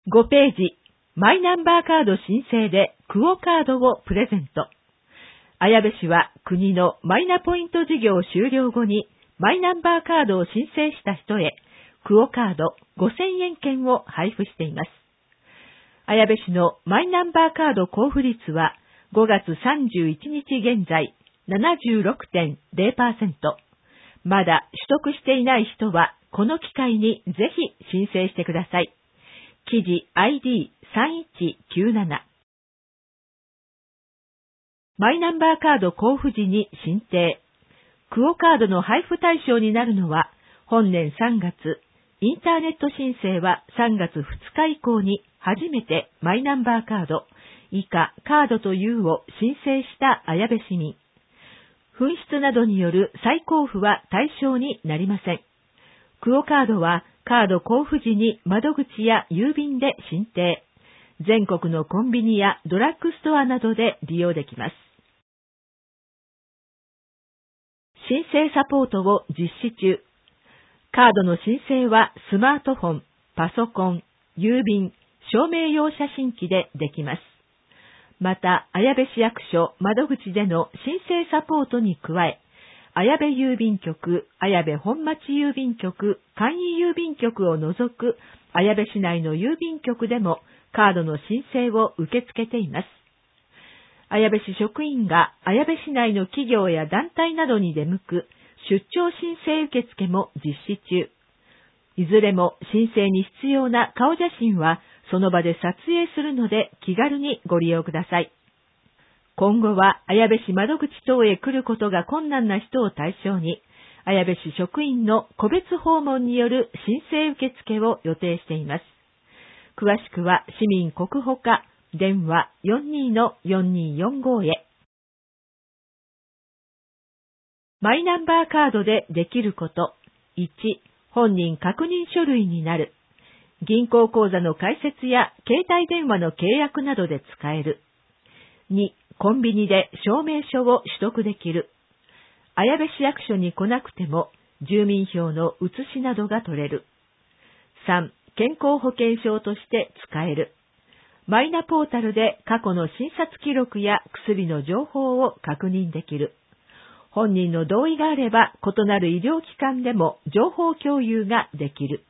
5ページ、マイナンバーカード申請でクオカードをプレゼント。綾部市は国のマイナポイント事業終了後にマイナンバーカードを申請した人へクオカード5000円券を配布しています。綾部市のマイナンバーカード交付率は5月31日現在 76.0%。まだ取得していない人はこの機会にぜひ申請してください。記事 ID3197。マイナンバーカード交付時に申請。クオカードの配布対象になるのは本年3月、インターネット申請は3月2日以降に初めてマイナンバーカード、以下カードというを申請した綾部市民。紛失などによる再交付は対象になりません。クオカードはカード交付時に窓口や郵便で申請。全国のコンビニやドラッグストアなどで利用できます。申請サポートを実施中。カードの申請はスマートフォン、パソコン、郵便、証明用写真機でできます。また、綾部市役所窓口での申請サポートに加え、綾部郵便局、綾部本町郵便局、簡易郵便局を除く綾部市内の郵便局でもカードの申請を受け付けています。綾部市職員が綾部市内の企業や団体などに出向く出張申請受付も実施中。いずれも申請に必要な顔写真はその場で撮影するので気軽にご利用ください。今後は綾部市窓口等へ来ることが困難な人を対象に、綾部市職員の個別訪問による申請受付を予定しています。詳しくは市民国保課電話 42-4245 へ。マイナンバーカードでできること。1、本人確認書類になる。銀行口座の開設や携帯電話の契約などで使える。2、コンビニで証明書を取得できる。綾部市役所に来なくても住民票の写しなどが取れる。3、健康保険証として使える。マイナポータルで過去の診察記録や薬の情報を確認できる。本人の同意があれば異なる医療機関でも情報共有ができる。